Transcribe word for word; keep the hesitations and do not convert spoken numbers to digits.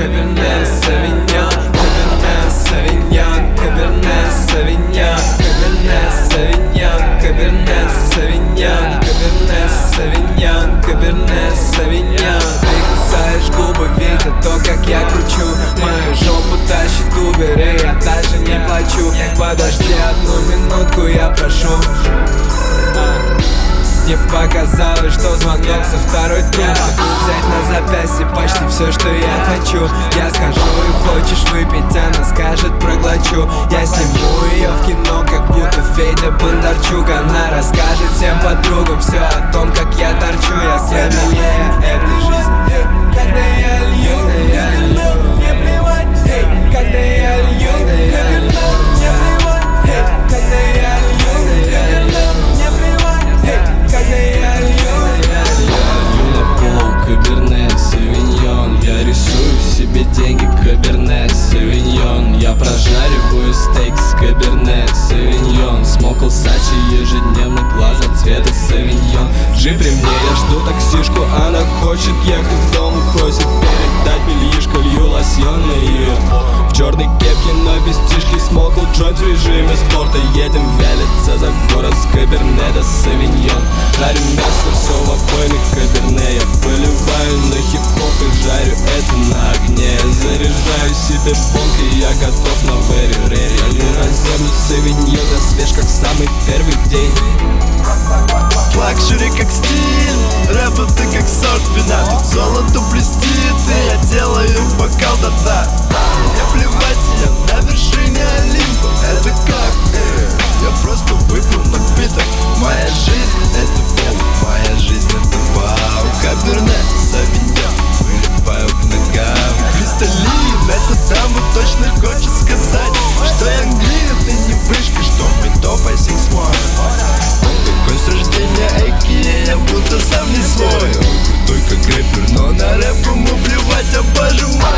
Каберне Савиньон, Каберне Савиньон, Каберне Савиньон, Каберне Савиньон, Каберне Савиньон, Каберне Савиньон, Каберне Савиньон. Ты кусаешь губы, видя то, как я кручу. Мою жопу тащит Убер, и я даже не плачу. Подожди одну минутку, я прошу. Мне показалось, что звонок со второй трубки. Взять на запястье почти все, что я хочу. Я скажу, и хочешь выпить, она скажет, проглочу. Я сниму ее в кино, как будто Федя Бондарчук. Она расскажет всем подругам все о том, как я торчу. Я сомелье этой жизни. Когда я лью, мне плевать, когда я лью, мне плевать, когда я лью, мне плевать, когда я лью. Я на пол, Каберне Савиньон. Я рисую себе деньги, Каберне Савиньон. Я прожариваю стейк с Каберне Савиньон. Смокл Сачи ежедневно, глаза цвета Савиньон. Жи при мне, я жду таксишку, она хочет ехать дому. Просит передать бельишко, лью лосьон на ее. В черной кепке, но без тишки. Смокл джойнт в режиме спорта. Едем вялиться за город с Каберне до Савиньон. Жарю мясо, все в обойных Каберне. Я поливаю на хип-хоп и жарю это на огне. Я заряжаю себе бонг, и я готов на very-ready. Я лью на землю Савиньон, я свеж, как самый первый день. Лакшери как стиль, рэп это как сорт вина. Тут золото блестит, и я делаю бокал до дна. Мне плевать, я на вершине Олимпа. Это как? Я просто выпил напиток. Моя жизнь это фон, моя жизнь это вау. Каберне Савиньон, вылипаю к ногам. Кристаллин, это даму точно хочет сказать, что я глина, ты не вышка, что мы топ ай сикс уан. Такой с рождения эйки, я будто сам не свой. Он крутой как рэпер, но на рэп ему плевать, а боже мой.